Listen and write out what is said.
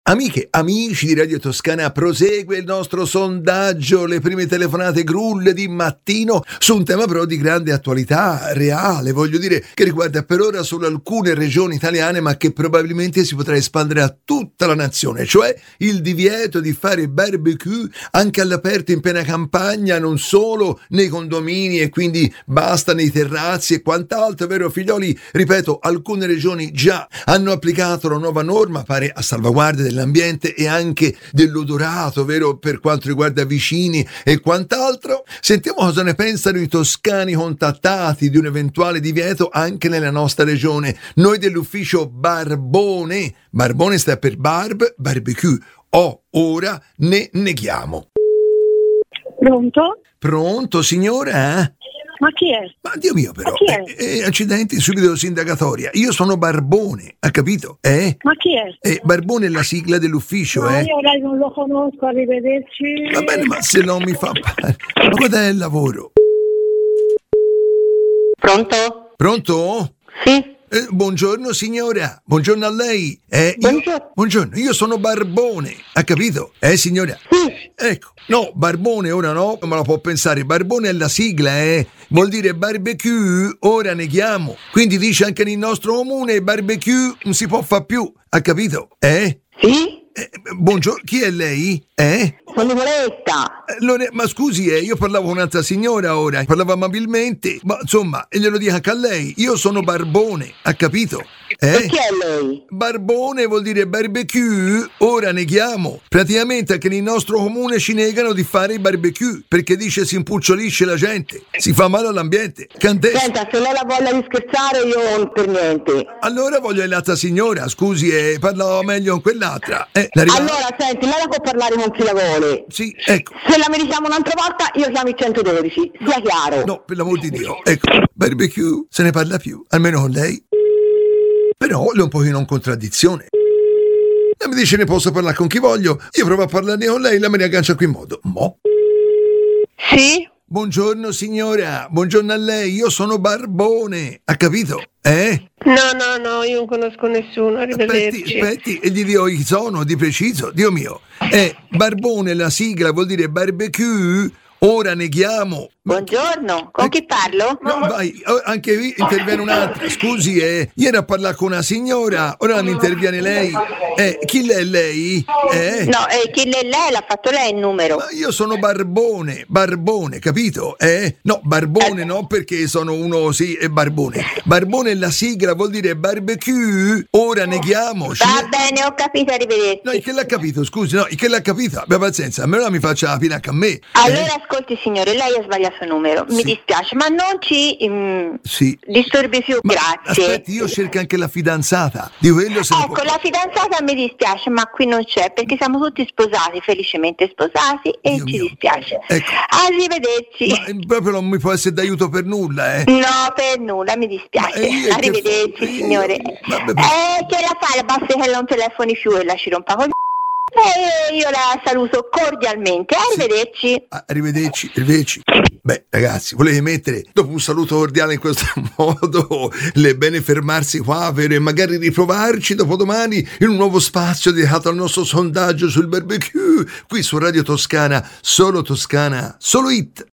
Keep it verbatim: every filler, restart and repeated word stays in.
Amiche, amici di Radio Toscana, prosegue il nostro sondaggio, le prime telefonate grulle di mattino su un tema però di grande attualità reale, voglio dire, che riguarda per ora solo alcune regioni italiane, ma che probabilmente si potrà espandere a tutta la nazione, cioè il divieto di fare barbecue anche all'aperto in piena campagna, non solo nei condomini e quindi basta nei terrazzi e quant'altro, vero figlioli? Ripeto, alcune regioni già hanno applicato la nuova norma, pare a salvaguardia della l'ambiente e anche dell'odorato, vero, per quanto riguarda vicini e quant'altro. Sentiamo cosa ne pensano i toscani contattati di un eventuale divieto anche nella nostra regione. Noi dell'ufficio Barbone, Barbone sta per Barb, Barbecue, o ora ne neghiamo. Pronto? Pronto, signora? Ma chi è? Ma Dio mio però, Ma chi è? eh, eh, accidenti, subito sindacatoria. Io sono Barbone, ha capito? Eh? Ma chi è? Eh, Barbone è la sigla dell'ufficio, No, eh? io lei non lo conosco, arrivederci. Va bene, ma se non mi fa... Ma guarda è il lavoro. Pronto? Pronto? Sì. Eh, buongiorno signora, buongiorno a lei. Eh, Buongiorno. Io, buongiorno, io sono Barbone, ha capito? Eh signora? Sì. Ecco, no, Barbone ora no, come la può pensare? Barbone è la sigla, eh? Vuol dire barbecue, ora neghiamo. Quindi dice anche nel nostro comune barbecue non si può fare più, ha capito? Eh? Sì? Eh, buongiorno, chi è lei? Eh? Sono Nicoletta. Eh, Lore- ma scusi, eh, io parlavo con un'altra signora ora, parlavo amabilmente, ma insomma, e glielo dico anche a lei, io sono Barbone, ha capito? E Eh? chi è lei? Barbone vuol dire barbecue, ora neghiamo. Praticamente anche nel nostro comune ci negano di fare i barbecue, perché dice si impucciolisce la gente, si fa male all'ambiente. Cantessa. Senta, se lei ha voglia di scherzare io non per niente. Allora voglio l'altra signora, scusi, eh, parlavo meglio con quell'altra. Eh, la riva- Allora, senti, lei la può parlare con chi la vuole. Sì, ecco. Se la meritiamo un'altra volta, io chiamo il centododici, sia chiaro. No, per l'amor di Dio, ecco, barbecue, se ne parla più, almeno con lei. Però è un pochino in contraddizione. Lei mi dice ne posso parlare con chi voglio, io provo a parlarne con lei, la me ne aggancia qui in modo. Mo? Sì? Buongiorno signora, buongiorno a lei, io sono Barbone, ha capito? Eh? No, no, no, io non conosco nessuno, Aspetti, arrivederci. aspetti, e gli dico chi sono di preciso, Dio mio. Eh, Barbone, la sigla vuol dire barbecue, ora neghiamo. Buongiorno, con chi parlo? No, vai, oh, anche qui interviene un'altra. Scusi, eh, ieri a parlare con una signora, ora mi interviene lei. Eh, chi è lei? Eh? No, eh, chi è lei? L'ha fatto lei il numero. Ma io sono Barbone, Barbone, capito? Eh? No, Barbone no, perché sono uno, sì, è Barbone. Barbone è la sigla, vuol dire barbecue, ora neghiamo. Va bene, ho capito, arrivederci. No, il che l'ha capito, scusi, no, il che l'ha capito, abbia pazienza, almeno mi faccia la pinacca a me. Allora eh? ascolti signore, lei ha sbagliato numero, mi Sì. dispiace, ma non ci mm, Sì. disturbi più, Ma grazie. aspetti, io cerco anche la fidanzata, di quello se ne Ecco, può- la fidanzata mi dispiace, ma qui non c'è perché siamo tutti sposati, felicemente sposati e Dio ci mio. dispiace. Ecco. Arrivederci. Ma eh, proprio non mi può essere d'aiuto per nulla, eh. No, per nulla, mi dispiace. Ma io che Arrivederci, fa- io- signore. vabbè, Eh, che la fa? Basta che non telefoni più e la ci rompa col e io la saluto cordialmente. Arrivederci. Ah, arrivederci, arrivederci. Beh, ragazzi, volevi mettere, dopo un saluto cordiale in questo modo, le bene fermarsi qua per magari riprovarci dopodomani in un nuovo spazio dedicato al nostro sondaggio sul barbecue, qui su Radio Toscana, solo Toscana, solo hit.